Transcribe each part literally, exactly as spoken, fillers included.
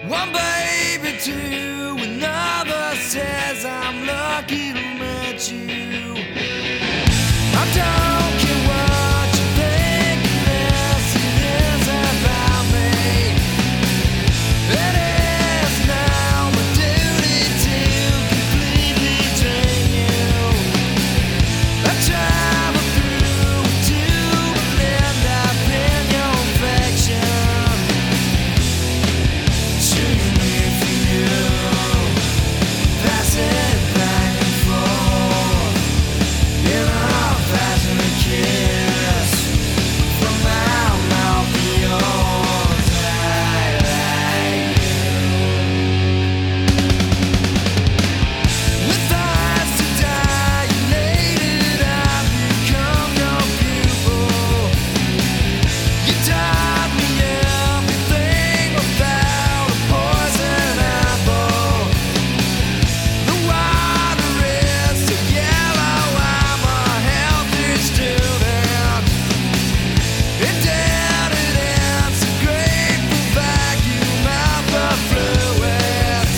One baby, two, another says I'm lucky to meet you. I don't care what you think, unless it is about me. It is now my duty to completely drain you. I travel through to end up in your affection. Shooting me for you, passing back and forth in a passionate kiss from my mouth to yours. I like you. With eyes so dilated, I've become your pupil. You taught me everything without a poison apple. The water is so yellow, I'm a healthy student. Indebted and so grateful, vacuum out the fluids.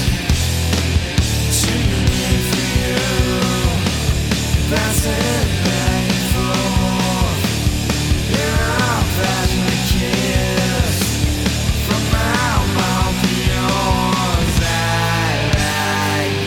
Shooting for you, passing back and forth in a passionate kiss from my mouth to yours. I like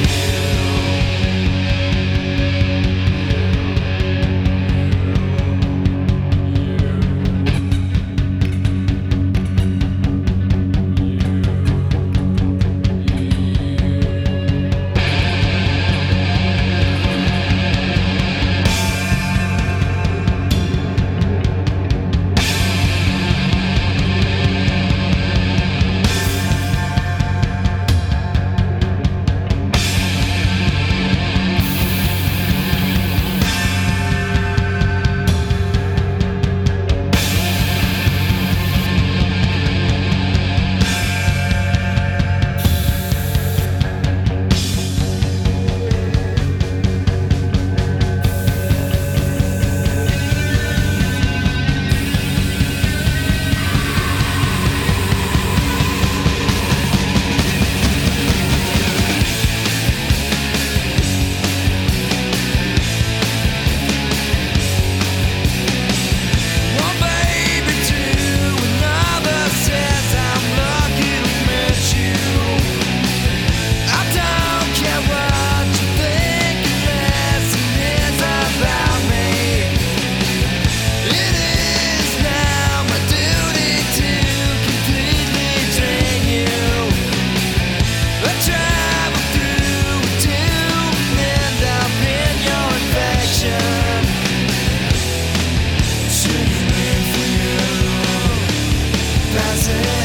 one baby, two, another says I'm lucky to meet you. I don't care what you think, unless it is about me. It is now my duty to completely drain you. I travel through to end up in your infection. Shooting me for you, passing